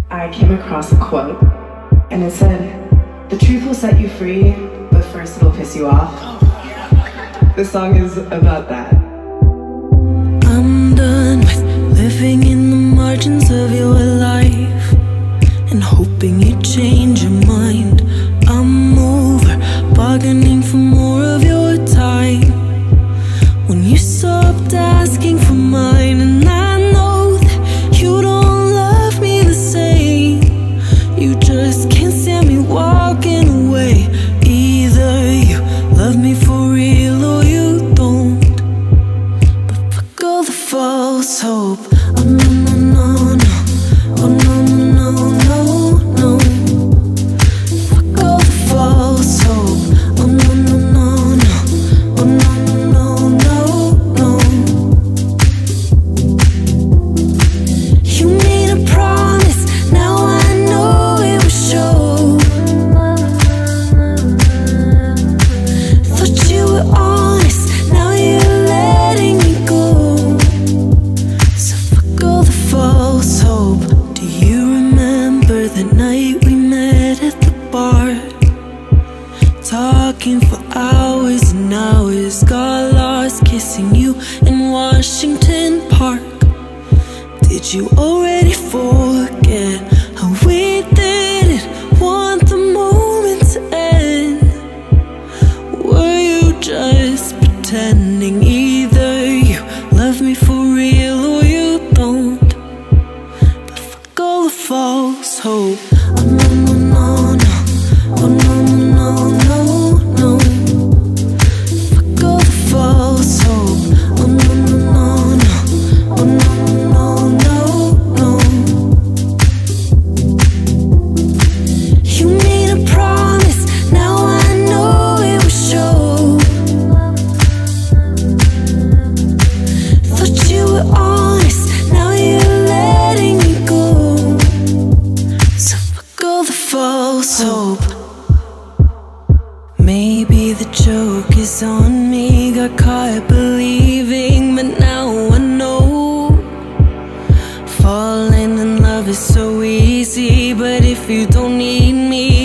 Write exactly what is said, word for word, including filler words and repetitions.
I came across a quote, and it said, "The truth will set you free, but first it'll piss you off." This song is about that. I'm done with living in the margins of your life and hoping you change your mind. I'm over bargaining for more of your time when you stopped asking for mine. And I know that you don't love me the same. You just can't stand me walking away. Either you love me for real or you don't. But fuck all the false hope. Oh no, no, no, no. Oh no, no, no, no, no. Fuck all the false hope. Oh no, no, no, no. Oh no, no, no, no, no. You made a promise, now I know it was show. Thought you were honest, now you're letting me go. So fuck all the false hope. Do you remember the night we met at the bar? Talking for hours and hours, got lost kissing you in Washington Park. Did you already forget how we didn't want the moment to end? Were you just pretending? Either you love me for real or you don't. But fuck all the false hope. Oh no, no, no, no. Oh no, no, no, no, no. Fuck all the false hope. Oh no, no, no, no. Oh no, no, no, no. You made a promise, now I know it was show. Thought you were honest, now you're letting me go. So fuck all the false hope. Maybe the joke is on me, got caught believing, but now I know. Falling in love is so easy, but if you don't need me,